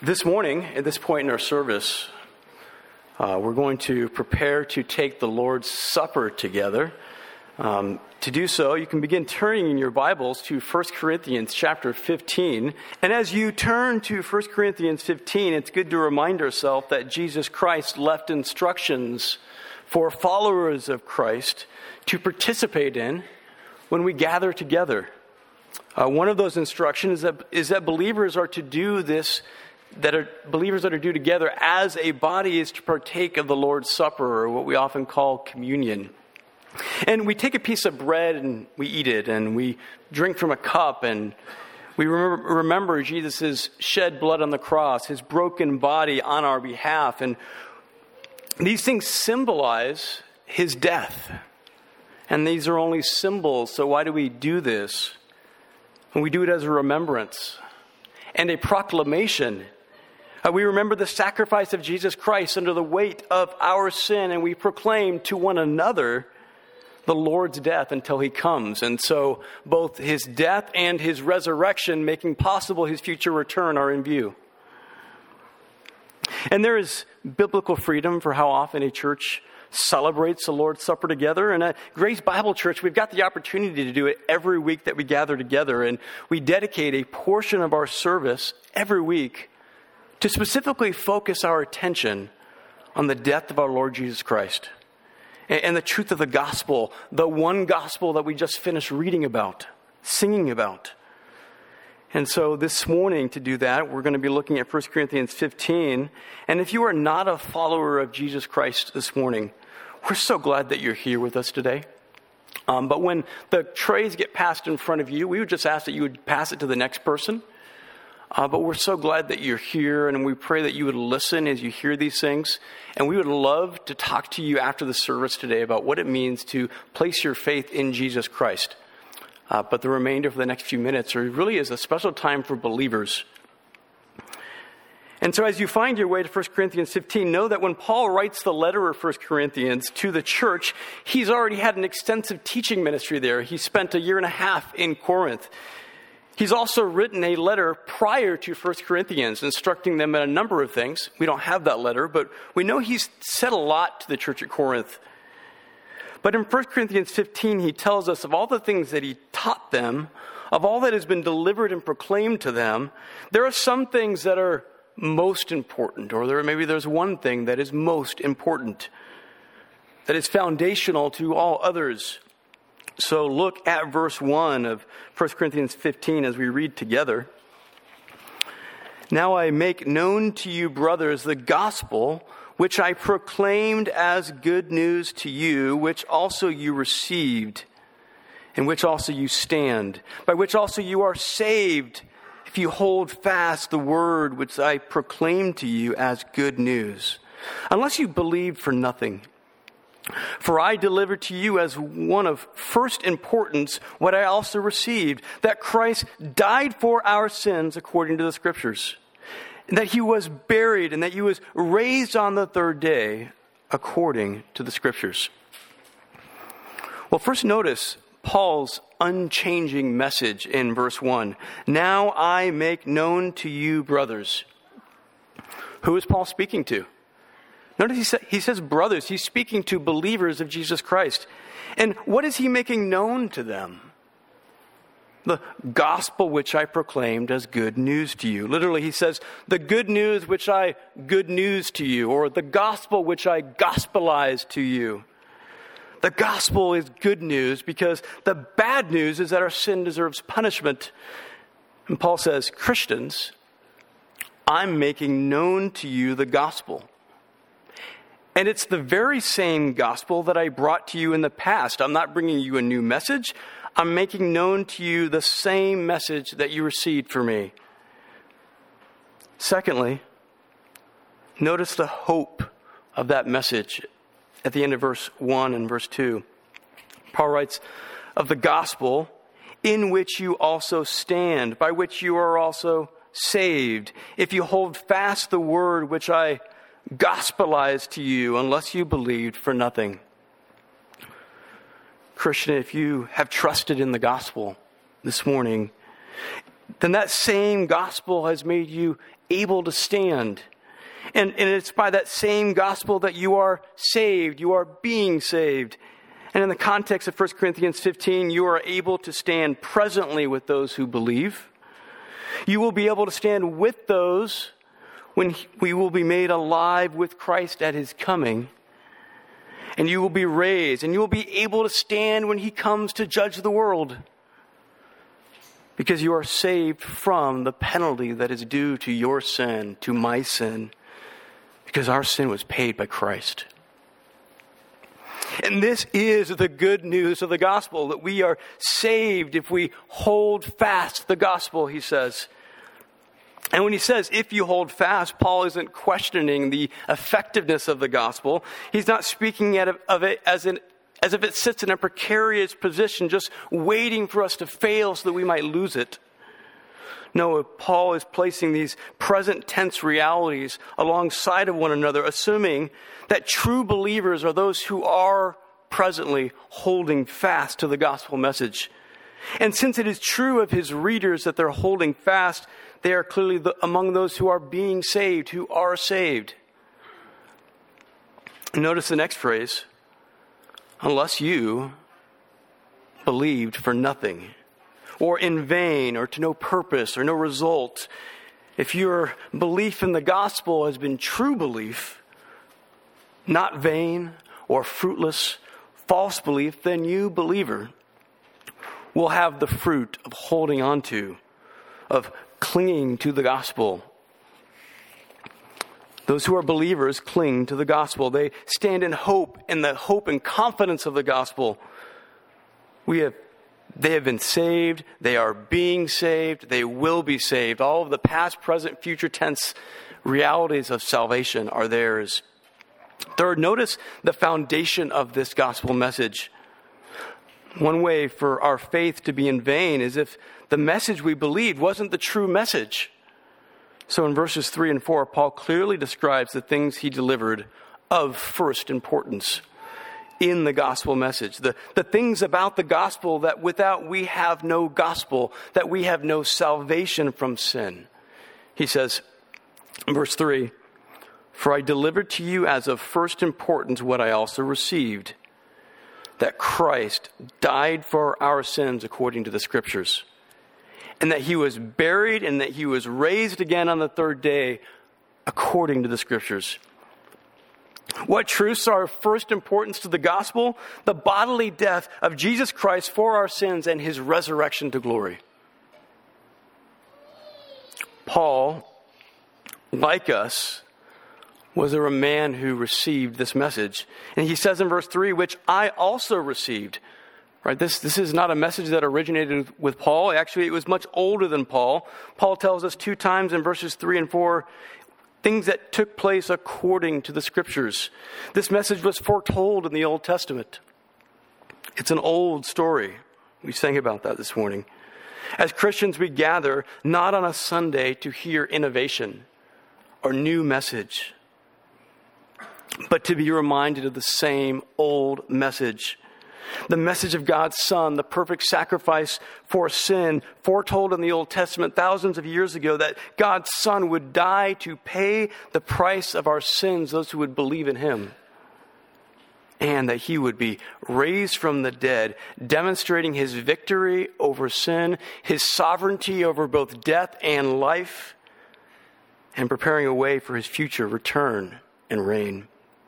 This morning, at this point in our service, we're going to prepare to take the Lord's Supper together. To do so, you can begin turning in your Bibles to 1 Corinthians chapter 15. And as you turn to 1 Corinthians 15, it's good to remind ourselves that Jesus Christ left instructions for followers of Christ to participate in when we gather together. One of those instructions is that believers are to do this, believers are to do together as a body is to partake of the Lord's Supper, or what we often call communion. And we take a piece of bread and we eat it, and we drink from a cup, and we remember Jesus' shed blood on the cross, his broken body on our behalf. And these things symbolize his death. And these are only symbols, so why do we do this? And we do it as a remembrance and a proclamation. We remember the sacrifice of Jesus Christ under the weight of our sin, and we proclaim to one another the Lord's death until he comes. And so both his death and his resurrection, making possible his future return, are in view. And there is biblical freedom for how often a church celebrates the Lord's Supper together. And at Grace Bible Church, we've got the opportunity to do it every week that we gather together. And we dedicate a portion of our service every week to specifically focus our attention on the death of our Lord Jesus Christ and the truth of the gospel, the one gospel that we just finished reading about, singing about. And so this morning, to do that, we're going to be looking at 1 Corinthians 15. And if you are not a follower of Jesus Christ this morning, we're so glad that you're here with us today. But when the trays get passed in front of you, we would just ask that you would pass it to the next person. But we're so glad that you're here, and we pray that you would listen as you hear these things. And we would love to talk to you after the service today about what it means to place your faith in Jesus Christ. But the remainder for the next few minutes really is a special time for believers. And so as you find your way to 1 Corinthians 15, know that when Paul writes the letter of 1 Corinthians to the church, he's already had an extensive teaching ministry there. He spent 1.5 years in Corinth. He's also written a letter prior to 1 Corinthians, instructing them in a number of things. We don't have that letter, but we know he's said a lot to the church at Corinth. But in 1 Corinthians 15, he tells us of all the things that he taught them, of all that has been delivered and proclaimed to them. There are some things that are most important, or there's one thing that is most important, that is foundational to all others. So look at verse 1 of 1 Corinthians 15 as we read together. Now I make known to you, brothers, the gospel which I proclaimed as good news to you, which also you received, in which also you stand, by which also you are saved, if you hold fast the word which I proclaimed to you as good news, unless you believed for nothing. For I delivered to you as one of first importance what I also received, that Christ died for our sins according to the Scriptures, and that he was buried, and that he was raised on the third day according to the Scriptures. Well, first notice Paul's unchanging message in verse 1. Now I make known to you, brothers. Who is Paul speaking to? Notice he says brothers. He's speaking to believers of Jesus Christ. And what is he making known to them? The gospel which I proclaimed as good news to you. Literally, he says, the good news which I good news to you, or the gospel which I gospelized to you. The gospel is good news because the bad news is that our sin deserves punishment. And Paul says, Christians, I'm making known to you the gospel. And it's the very same gospel that I brought to you in the past. I'm not bringing you a new message. I'm making known to you the same message that you received from me. Secondly, notice the hope of that message at the end of verse 1 and verse 2. Paul writes, of the gospel in which you also stand, by which you are also saved, if you hold fast the word which I gospelized to you, unless you believed for nothing. Christian, if you have trusted in the gospel this morning, then that same gospel has made you able to stand. And it's by that same gospel that you are saved. You are being saved. And in the context of 1 Corinthians 15, you are able to stand presently with those who believe. You will be able to stand with those when we will be made alive with Christ at his coming. And you will be raised, and you will be able to stand when he comes to judge the world. Because you are saved from the penalty that is due to your sin, to my sin. Because our sin was paid by Christ. And this is the good news of the gospel, that we are saved if we hold fast the gospel, he says. And when he says, if you hold fast, Paul isn't questioning the effectiveness of the gospel. He's not speaking of it as if it sits in a precarious position, just waiting for us to fail so that we might lose it. No, Paul is placing these present tense realities alongside of one another, assuming that true believers are those who are presently holding fast to the gospel message. And since it is true of his readers that they're holding fast, they are clearly among those who are being saved, who are saved. Notice the next phrase, unless you believed for nothing, or in vain, or to no purpose, or no result. If your belief in the gospel has been true belief, not vain or fruitless, false belief, then you, believer, will have the fruit of holding on to, of clinging to the gospel. Those who are believers cling to the gospel. They stand in hope, in the hope and confidence of the gospel. They have been saved. They are being saved. They will be saved. All of the past, present, future tense realities of salvation are theirs. Third, notice the foundation of this gospel message. One way for our faith to be in vain is if the message we believed wasn't the true message. So in verses 3 and 4, Paul clearly describes the things he delivered of first importance in the gospel message. The things about the gospel that without we have no gospel, that we have no salvation from sin. He says, in verse 3, for I delivered to you as of first importance what I also received, that Christ died for our sins according to the Scriptures, and that he was buried and that he was raised again on the third day according to the Scriptures. What truths are of first importance to the gospel? The bodily death of Jesus Christ for our sins and his resurrection to glory. Paul, like us, was a man who received this message. And he says in verse 3, which I also received. Right? This is not a message that originated with Paul. Actually, it was much older than Paul. Paul tells us 2 times in verses 3 and 4, things that took place according to the Scriptures. This message was foretold in the Old Testament. It's an old story. We sang about that this morning. As Christians, we gather not on a Sunday to hear innovation or new message, but to be reminded of the same old message. The message of God's Son, the perfect sacrifice for sin, foretold in the Old Testament thousands of years ago, that God's Son would die to pay the price of our sins, those who would believe in him. And that he would be raised from the dead, demonstrating his victory over sin, his sovereignty over both death and life, and preparing a way for his future return and reign.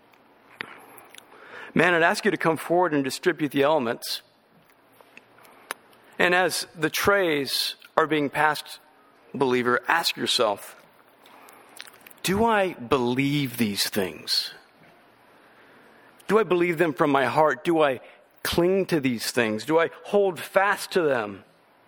Man, I'd ask you to come forward and distribute the elements. And as the trays are being passed, believer, ask yourself, do I believe these things? Do I believe them from my heart? Do I cling to these things? Do I hold fast to them?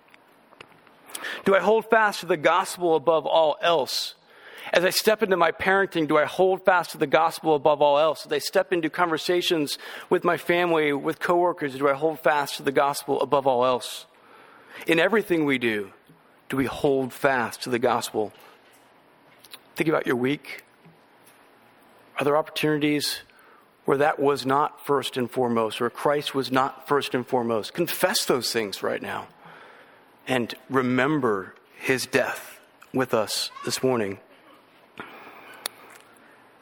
Do I hold fast to the gospel above all else? As I step into my parenting, do I hold fast to the gospel above all else? As I step into conversations with my family, with coworkers, do I hold fast to the gospel above all else? In everything we do we hold fast to the gospel? Think about your week. Are there opportunities where that was not first and foremost, where Christ was not first and foremost? Confess those things right now and remember his death with us this morning.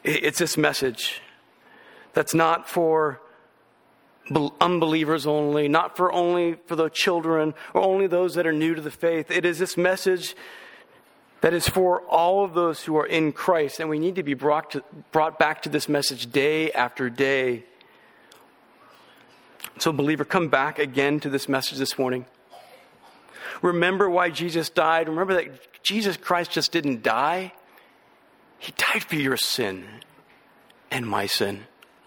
It's this message that's not for unbelievers only, not for only for the children or only those that are new to the faith. It is this message that is for all of those who are in Christ, and we need to be brought back to this message day after day. So, believer, come back again to this message this morning. Remember why Jesus died. Remember that Jesus Christ just didn't die. He died for your sin and my sin.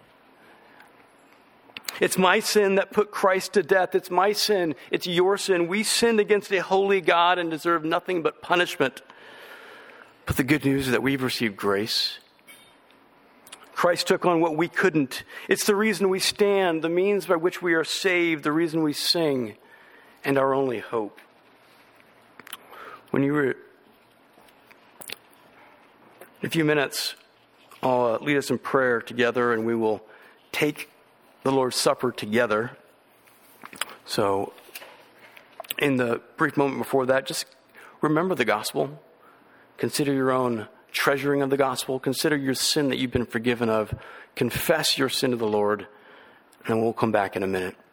It's my sin that put Christ to death. It's my sin. It's your sin. We sinned against a holy God and deserve nothing but punishment. But the good news is that we've received grace. Christ took on what we couldn't. It's the reason we stand, the means by which we are saved, the reason we sing, and our only hope. In a few minutes, I'll lead us in prayer together, and we will take the Lord's Supper together. So, in the brief moment before that, just remember the gospel. Consider your own treasuring of the gospel. Consider your sin that you've been forgiven of. Confess your sin to the Lord, and we'll come back in a minute.